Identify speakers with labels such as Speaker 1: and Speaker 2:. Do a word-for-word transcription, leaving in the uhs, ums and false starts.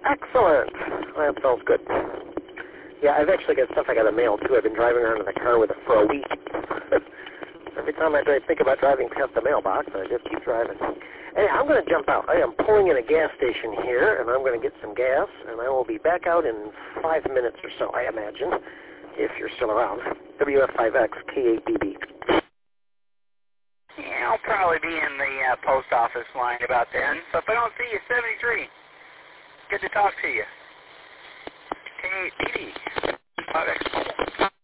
Speaker 1: Excellent. Well, that sounds good. Yeah, I've actually got stuff I got to mail, too. I've been driving around in the car with it for a week. Every time I think about driving past the mailbox, I just keep driving. Anyway, I'm going to jump out. I am pulling in a gas station here, and I'm going to get some gas, and I will be back out in five minutes or so, I imagine, if you're still around. W F five X K eight B B.
Speaker 2: Yeah, I'll probably be in the uh, post office line about then. So if I don't see you, seventy-three. Good to talk to you. K eight B B. five X.